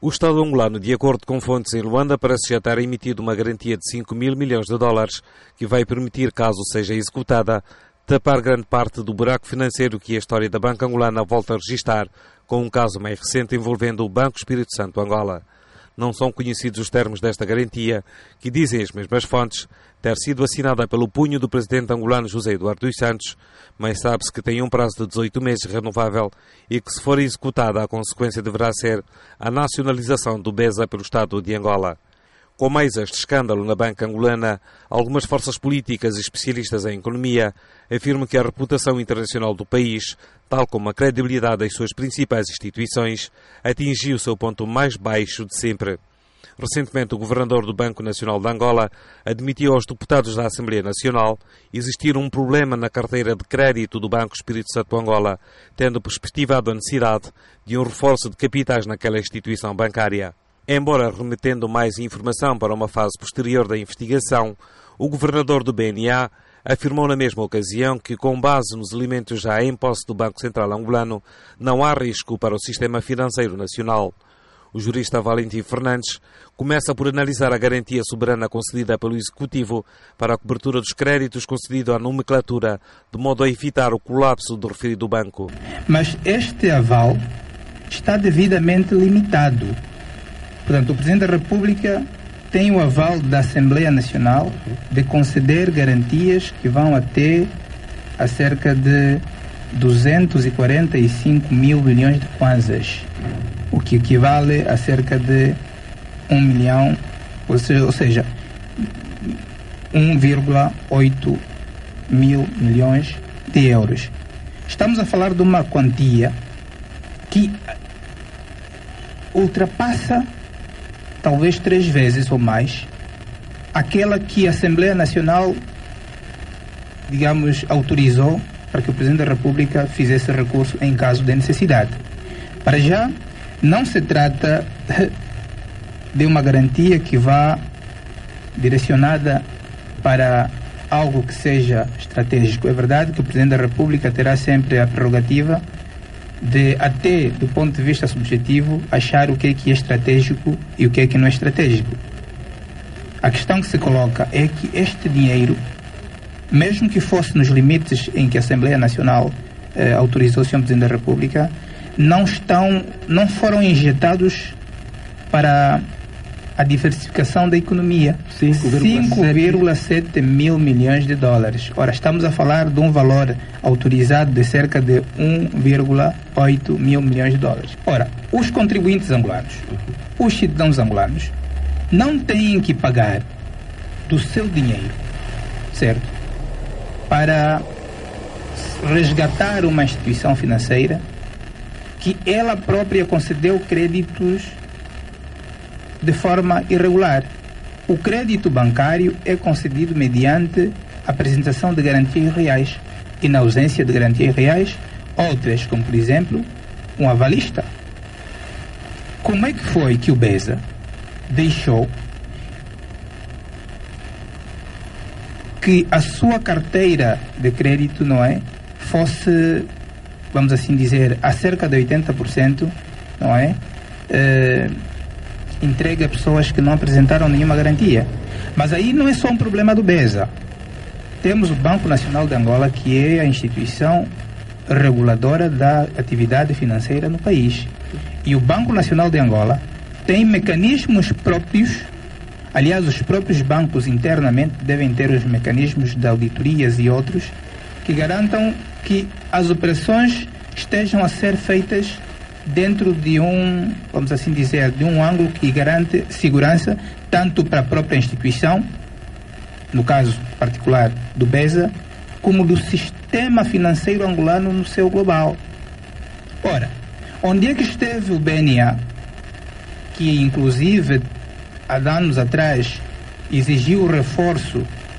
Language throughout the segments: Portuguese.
O Estado angolano, de acordo com fontes em Luanda, parece já ter emitido uma garantia de 5 mil milhões de dólares, que vai permitir, caso seja executada, tapar grande parte do buraco financeiro que a história da banca angolana volta a registrar, com um caso mais recente envolvendo o Banco Espírito Santo Angola. Não são conhecidos os termos desta garantia, que dizem as mesmas fontes ter sido assinada pelo punho do presidente angolano José Eduardo dos Santos, mas sabe-se que tem um prazo de 18 meses renovável e que, se for executada, a consequência deverá ser a nacionalização do BESA pelo Estado de Angola. Com mais este escândalo na banca angolana, algumas forças políticas e especialistas em economia afirmam que a reputação internacional do país, tal como a credibilidade das suas principais instituições, atingiu o seu ponto mais baixo de sempre. Recentemente, o governador do Banco Nacional de Angola admitiu aos deputados da Assembleia Nacional existir um problema na carteira de crédito do Banco Espírito Santo Angola, tendo perspectivado a necessidade de um reforço de capitais naquela instituição bancária. Embora remetendo mais informação para uma fase posterior da investigação, o governador do BNA afirmou na mesma ocasião que, com base nos elementos já em posse do Banco Central angolano, não há risco para o sistema financeiro nacional. O jurista Valentim Fernandes começa por analisar a garantia soberana concedida pelo Executivo para a cobertura dos créditos concedido à nomenclatura, de modo a evitar o colapso do referido banco. Mas este aval está devidamente limitado. Portanto, o Presidente da República tem o aval da Assembleia Nacional de conceder garantias que vão até a cerca de 245 mil milhões de kwanzas, o que equivale a cerca de 1 milhão, ou seja 1,8 mil milhões de euros. Estamos a falar de uma quantia que ultrapassa talvez 3 vezes ou mais aquela que a Assembleia Nacional, digamos, autorizou para que o Presidente da República fizesse recurso em caso de necessidade. Para já, não se trata de uma garantia que vá direcionada para algo que seja estratégico. É verdade que o Presidente da República terá sempre a prerrogativa de, até do ponto de vista subjetivo, achar o que é estratégico e o que é que não é estratégico. A questão que se coloca é que este dinheiro, mesmo que fosse nos limites em que a Assembleia Nacional autorizou o Sr. Presidente da República, não foram injetados para a diversificação da economia. 5,7 mil milhões de dólares. Ora, estamos a falar de um valor autorizado de cerca de 1,8 mil milhões de dólares. Ora, os contribuintes angolanos, os cidadãos angolanos, não têm que pagar do seu dinheiro, certo? Para resgatar uma instituição financeira que ela própria concedeu créditos de forma irregular. O crédito bancário é concedido mediante a apresentação de garantias reais e, na ausência de garantias reais, outras, como por exemplo, um avalista. Como é que foi que o BESA deixou que a sua carteira de crédito, não é, fosse, vamos assim dizer, a cerca de 80%, não é, entregue a pessoas que não apresentaram nenhuma garantia? Mas aí não é só um problema do BESA. Temos o Banco Nacional de Angola, que é a instituição reguladora da atividade financeira no país. E o Banco Nacional de Angola tem mecanismos próprios. Aliás, os próprios bancos internamente devem ter os mecanismos de auditorias e outros que garantam que as operações estejam a ser feitas dentro de um, vamos assim dizer, de um ângulo que garante segurança tanto para a própria instituição, no caso particular do BESA, como do sistema financeiro angolano no seu global. Ora, onde é que esteve o BNA, que inclusive há anos atrás exigiu o reforço,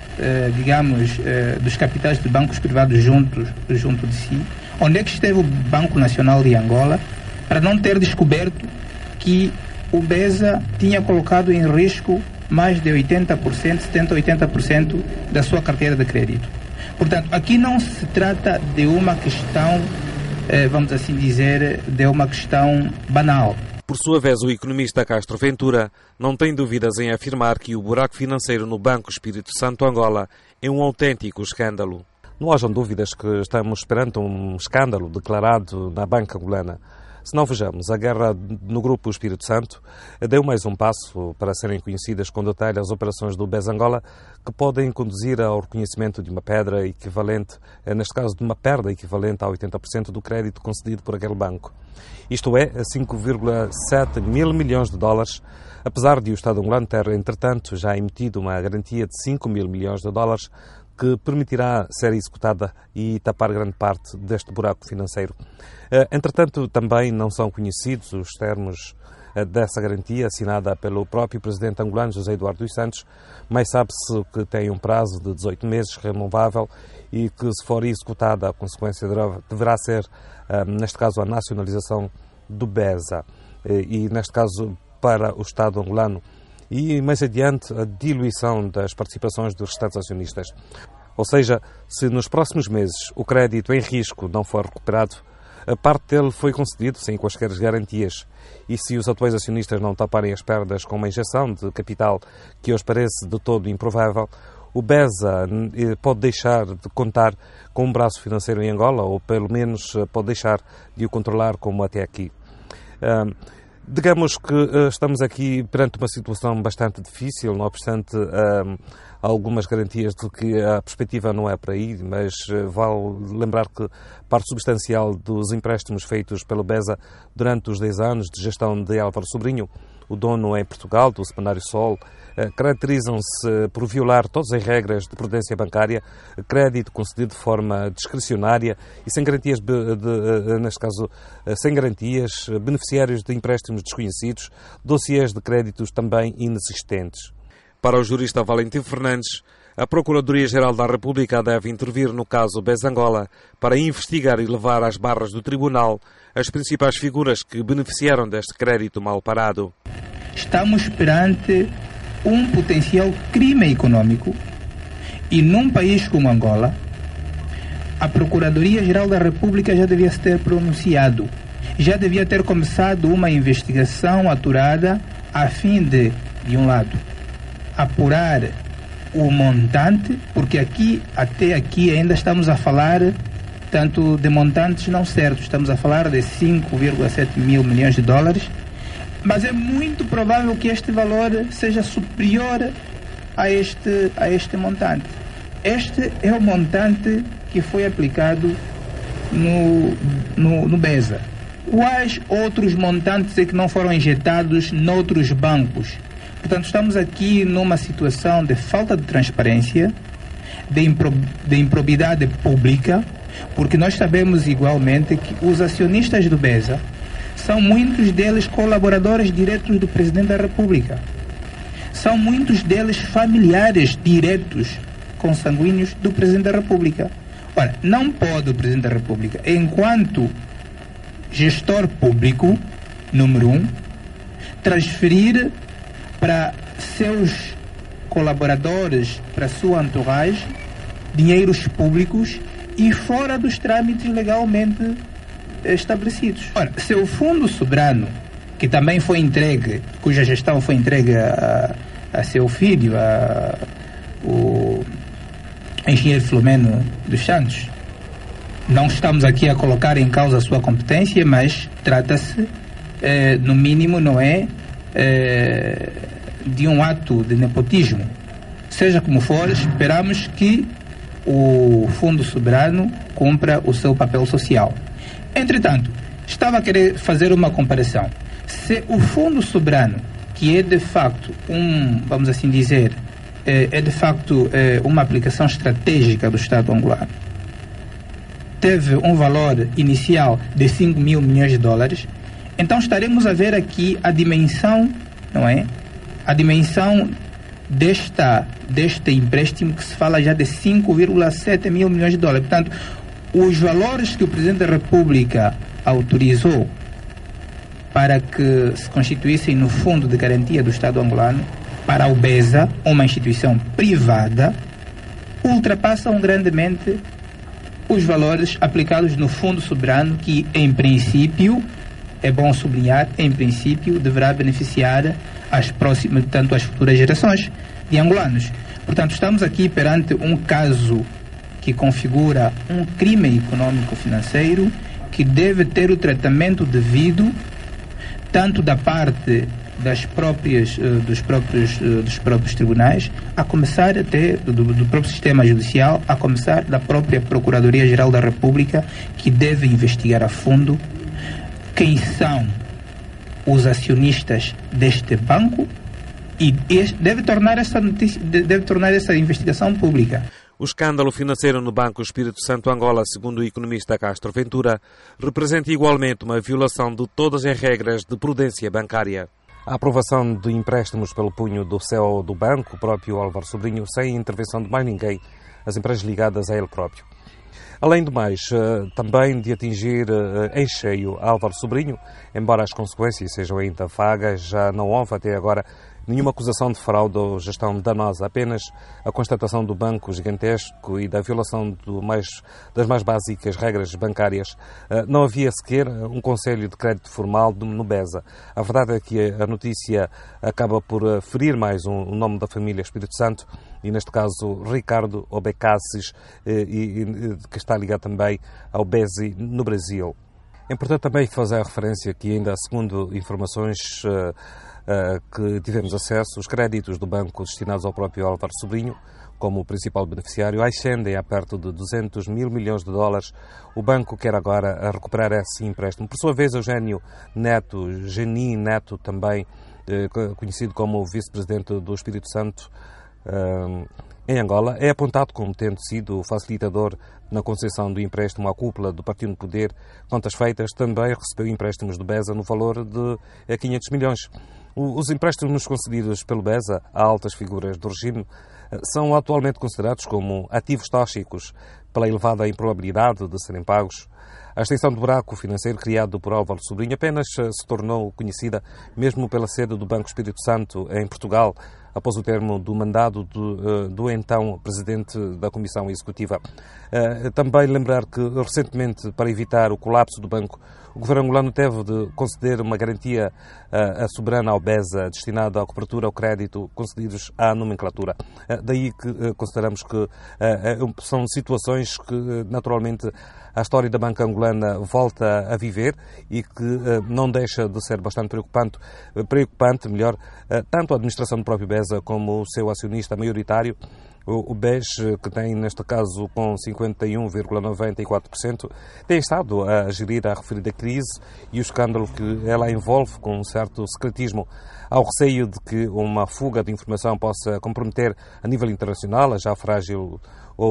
dos capitais de bancos privados junto de si? Onde é que esteve o Banco Nacional de Angola para não ter descoberto que o BESA tinha colocado em risco mais de 80%, 70%, 80% da sua carteira de crédito? Portanto, aqui não se trata de uma questão, vamos assim dizer, de uma questão banal. Por sua vez, o economista Castro Ventura não tem dúvidas em afirmar que o buraco financeiro no Banco Espírito Santo Angola é um autêntico escândalo. Não hajam dúvidas que estamos perante um escândalo declarado na banca angolana. Se não vejamos, a guerra no Grupo Espírito Santo deu mais um passo para serem conhecidas com detalhe as operações do BES Angola, que podem conduzir ao reconhecimento de uma pedra equivalente, neste caso de uma perda equivalente a 80% do crédito concedido por aquele banco. Isto é, 5,7 mil milhões de dólares, apesar de o Estado angolano ter, entretanto, já emitido uma garantia de 5 mil milhões de dólares que permitirá ser executada e tapar grande parte deste buraco financeiro. Entretanto, também não são conhecidos os termos dessa garantia assinada pelo próprio presidente angolano, José Eduardo dos Santos, mas sabe-se que tem um prazo de 18 meses, renovável, e que, se for executada, a consequência deverá ser, neste caso, a nacionalização do BESA, e, neste caso, para o Estado angolano, e, mais adiante, a diluição das participações dos restantes acionistas. Ou seja, se nos próximos meses o crédito em risco não for recuperado, a parte dele foi concedido sem quaisquer garantias. E se os atuais acionistas não taparem as perdas com uma injeção de capital que hoje parece de todo improvável, o BESA pode deixar de contar com um braço financeiro em Angola, ou pelo menos pode deixar de o controlar como até aqui. Digamos que estamos aqui perante uma situação bastante difícil, não obstante algumas garantias de que a perspectiva não é para aí, mas vale lembrar que parte substancial dos empréstimos feitos pelo BESA durante os 10 anos de gestão de Álvaro Sobrinho, o dono em Portugal do Semanário Sol, caracterizam-se por violar todas as regras de prudência bancária, crédito concedido de forma discricionária e sem garantias, neste caso, sem garantias, beneficiários de empréstimos desconhecidos, dossiês de créditos também inexistentes. Para o jurista Valentim Fernandes, a Procuradoria-Geral da República deve intervir no caso BES Angola para investigar e levar às barras do Tribunal as principais figuras que beneficiaram deste crédito mal parado. Estamos perante um potencial crime econômico e num país como Angola, a Procuradoria-Geral da República já devia se ter pronunciado, já devia ter começado uma investigação aturada a fim de um lado, apurar o montante, porque até aqui ainda estamos a falar tanto de montantes não certos, estamos a falar de 5,7 mil milhões de dólares, mas é muito provável que este valor seja superior a este montante. Este é o montante que foi aplicado no BESA. Quais outros montantes é que não foram injetados noutros bancos? Portanto, estamos aqui numa situação de falta de transparência, de improbidade pública, porque nós sabemos igualmente que os acionistas do BESA são muitos deles colaboradores diretos do Presidente da República. São muitos deles familiares diretos, consanguíneos do Presidente da República. Ora, não pode o Presidente da República, enquanto gestor público, número 1, transferir para seus colaboradores, para sua entourage, dinheiros públicos e fora dos trâmites legalmente estabelecidos. Ora, se o Fundo Soberano, que também foi entregue, cuja gestão foi entregue a seu filho, o engenheiro Filomeno dos Santos, não estamos aqui a colocar em causa a sua competência, mas trata-se, no mínimo, não é, de um ato de nepotismo. Seja como for, esperamos que o Fundo Soberano cumpra o seu papel social. Entretanto, estava a querer fazer uma comparação. Se o Fundo Soberano, que é de facto vamos assim dizer, é de facto uma aplicação estratégica do Estado angolano, teve um valor inicial de 5 mil milhões de dólares, então estaremos a ver aqui a dimensão, não é? A dimensão deste empréstimo, que se fala já de 5,7 mil milhões de dólares. Portanto, os valores que o Presidente da República autorizou para que se constituíssem no Fundo de Garantia do Estado angolano, para o BESA, uma instituição privada, ultrapassam grandemente os valores aplicados no Fundo Soberano, que, em princípio, é bom sublinhar, em princípio, deverá beneficiar tanto as futuras gerações de angolanos. Portanto, estamos aqui perante um caso que configura um crime econômico-financeiro que deve ter o tratamento devido tanto da parte dos próprios tribunais, a começar até do próprio sistema judicial, a começar da própria Procuradoria-Geral da República, que deve investigar a fundo quem são os acionistas deste banco e deve tornar essa investigação pública. O escândalo financeiro no Banco Espírito Santo Angola, segundo o economista Castro Ventura, representa igualmente uma violação de todas as regras de prudência bancária. A aprovação de empréstimos pelo punho do CEO do banco, o próprio Álvaro Sobrinho, sem intervenção de mais ninguém, as empresas ligadas a ele próprio. Além do mais, também de atingir em cheio Álvaro Sobrinho, embora as consequências sejam ainda vagas, já não houve até agora nenhuma acusação de fraude ou gestão danosa, apenas a constatação do banco gigantesco e da violação das mais básicas regras bancárias. Não havia sequer um conselho de crédito formal no BESA. A verdade é que a notícia acaba por ferir mais o nome da família Espírito Santo, e neste caso Ricardo Obecassis, que está ligado também ao BESI no Brasil. É importante também fazer a referência que ainda segundo informações que tivemos acesso, os créditos do banco destinados ao próprio Álvaro Sobrinho, como principal beneficiário, ascendem a perto de 200 mil milhões de dólares. O banco quer agora recuperar esse empréstimo. Por sua vez, Eugênio Neto, Geni Neto, também conhecido como vice-presidente do Espírito Santo em Angola, é apontado como tendo sido o facilitador na concessão do empréstimo à cúpula do Partido no Poder. Contas feitas, também recebeu empréstimos do BESA no valor de 500 milhões. Os empréstimos concedidos pelo BESA a altas figuras do regime são atualmente considerados como ativos tóxicos pela elevada improbabilidade de serem pagos. A extensão do buraco financeiro criado por Álvaro Sobrinho apenas se tornou conhecida mesmo pela sede do Banco Espírito Santo em Portugal, após o termo do mandado do então Presidente da Comissão Executiva. Também lembrar que, recentemente, para evitar o colapso do banco, o governo angolano teve de conceder uma garantia soberana ao BESA destinada à cobertura ao crédito concedidos à nomenclatura. Daí que consideramos que são situações que, naturalmente, a história da banca angolana volta a viver e que não deixa de ser bastante preocupante, tanto a administração do próprio BESA como o seu acionista maioritário, o BES, que tem, neste caso, com 51,94%, tem estado a gerir a referida crise e o escândalo que ela envolve com um certo secretismo. Ao receio de que uma fuga de informação possa comprometer a nível internacional a já frágil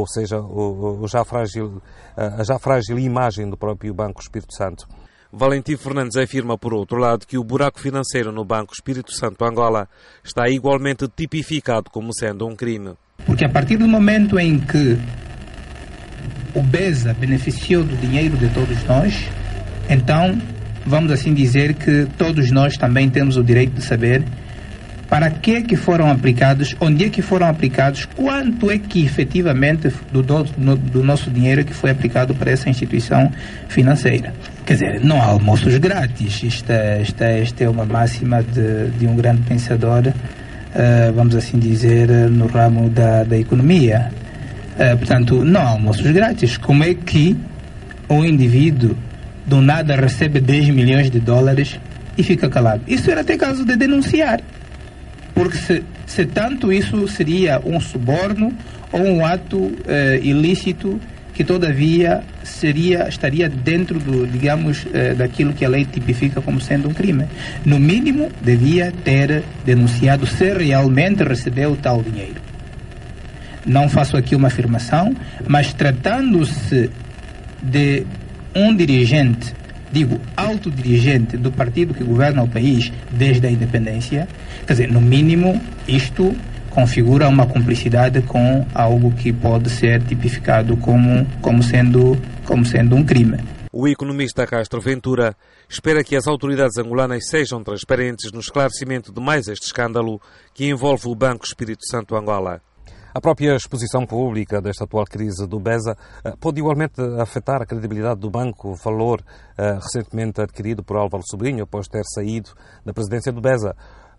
imagem do próprio Banco Espírito Santo. Valentim Fernandes afirma, por outro lado, que o buraco financeiro no Banco Espírito Santo Angola está igualmente tipificado como sendo um crime. Porque a partir do momento em que o BESA beneficiou do dinheiro de todos nós, então vamos assim dizer que todos nós também temos o direito de saber para que foram aplicados, onde é que foram aplicados, quanto é que efetivamente do nosso dinheiro que foi aplicado para essa instituição financeira. Quer dizer, não há almoços grátis. Esta é uma máxima de um grande pensador, vamos assim dizer, no ramo da economia. Portanto, não há almoços grátis. Como é que um indivíduo do nada recebe 10 milhões de dólares e fica calado? Isso era até caso de denunciar. Porque se tanto isso seria um suborno ou um ato ilícito que todavia estaria dentro daquilo que a lei tipifica como sendo um crime. No mínimo, devia ter denunciado se realmente recebeu tal dinheiro. Não faço aqui uma afirmação, mas tratando-se de um dirigente, alto dirigente do partido que governa o país desde a independência, quer dizer, no mínimo, isto configura uma cumplicidade com algo que pode ser tipificado como sendo um crime. O economista Castro Ventura espera que as autoridades angolanas sejam transparentes no esclarecimento de mais este escândalo que envolve o Banco Espírito Santo Angola. A própria exposição pública desta atual crise do BESA pode igualmente afetar a credibilidade do banco, valor recentemente adquirido por Álvaro Sobrinho após ter saído da presidência do BESA.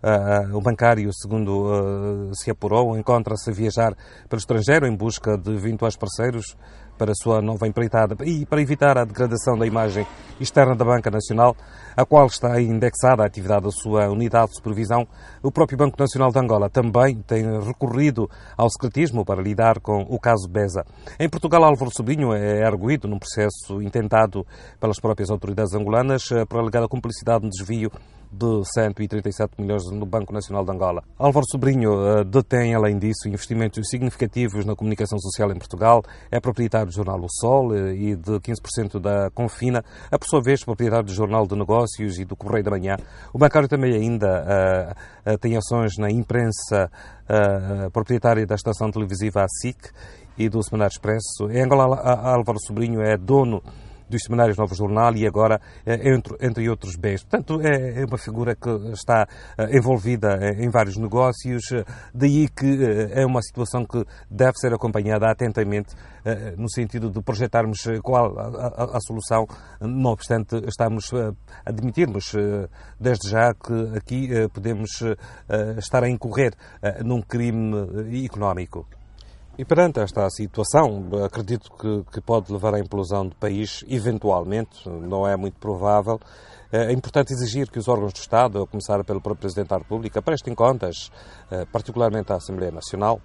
O bancário, segundo se apurou, encontra-se a viajar pelo estrangeiro em busca de eventuais parceiros para a sua nova empreitada e para evitar a degradação da imagem externa da Banca Nacional, a qual está indexada a atividade da sua unidade de supervisão. O próprio Banco Nacional de Angola também tem recorrido ao secretismo para lidar com o caso BESA. Em Portugal, Álvaro Sobrinho é arguido num processo intentado pelas próprias autoridades angolanas por alegada cumplicidade no desvio de 137 milhões no Banco Nacional de Angola. Álvaro Sobrinho detém, além disso, investimentos significativos na comunicação social em Portugal, é proprietário do jornal O Sol e de 15% da Confina, é por sua vez proprietário do Jornal de Negócios e do Correio da Manhã. O bancário também ainda tem ações na imprensa proprietária da estação televisiva SIC e do Semanário Expresso. Em Angola, Álvaro Sobrinho é dono dos semanários Novo Jornal e agora entre outros bens. Portanto, é uma figura que está envolvida em vários negócios, daí que é uma situação que deve ser acompanhada atentamente no sentido de projetarmos qual a solução, não obstante estamos a admitirmos desde já que aqui podemos estar a incorrer num crime económico. E perante esta situação, acredito que pode levar à implosão do país, eventualmente, não é muito provável. É importante exigir que os órgãos do Estado, a começar pelo próprio Presidente da República, prestem contas, particularmente à Assembleia Nacional,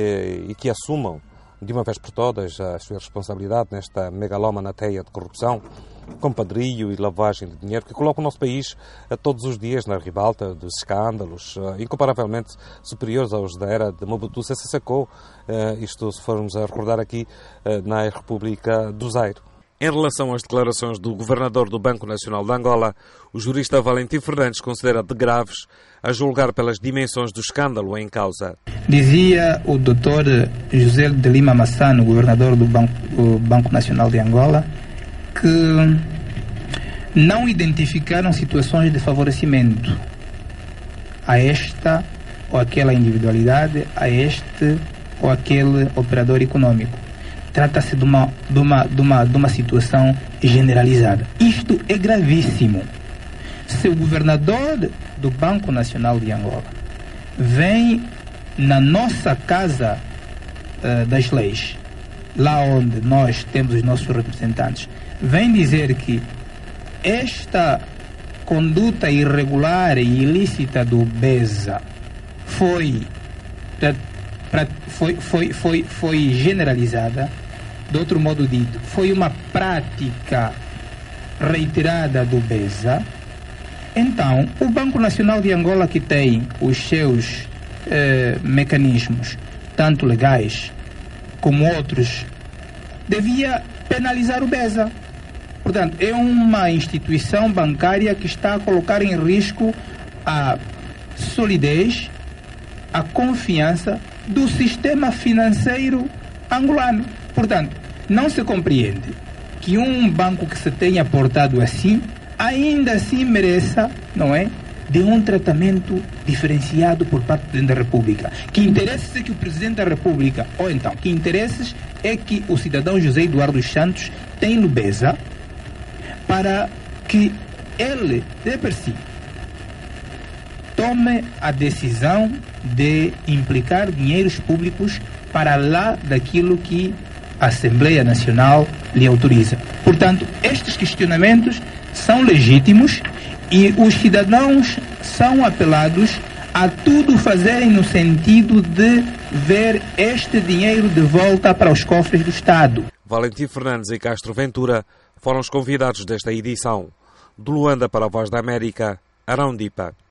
e que assumam, de uma vez por todas, a sua responsabilidade nesta megalómana teia de corrupção, compadrio e lavagem de dinheiro que coloca o nosso país todos os dias na ribalta dos escândalos, incomparavelmente superiores aos da era de Mobutu Sese Seko, isto se formos a recordar aqui na República do Zaire. Em relação às declarações do governador do Banco Nacional de Angola, o jurista Valentim Fernandes considera de graves, a julgar pelas dimensões do escândalo em causa. Dizia o Dr. José de Lima Massano, governador do Banco Nacional de Angola, que não identificaram situações de favorecimento a esta ou aquela individualidade, a este ou aquele operador econômico. Trata-se de uma situação generalizada. Isto é gravíssimo. Se o governador do Banco Nacional de Angola vem na nossa Casa das Leis, lá onde nós temos os nossos representantes, vem dizer que esta conduta irregular e ilícita do BESA foi generalizada. De outro modo dito, foi uma prática reiterada do BESA. Então, o Banco Nacional de Angola, que tem os seus mecanismos, tanto legais como outros, devia penalizar o BESA. Portanto, é uma instituição bancária que está a colocar em risco a solidez, a confiança do sistema financeiro angolano. Portanto, não se compreende que um banco que se tenha portado assim, ainda assim mereça, não é, de um tratamento diferenciado por parte do Presidente da República. Que interesses é que o Presidente da República, ou então, que interesses é que o cidadão José Eduardo Santos tem no BESA para que ele, de per si, tome a decisão de implicar dinheiros públicos para lá daquilo que a Assembleia Nacional lhe autoriza. Portanto, estes questionamentos são legítimos e os cidadãos são apelados a tudo fazerem no sentido de ver este dinheiro de volta para os cofres do Estado. Valentim Fernandes e Castro Ventura foram os convidados desta edição. De Luanda para a Voz da América, Arão Dipa.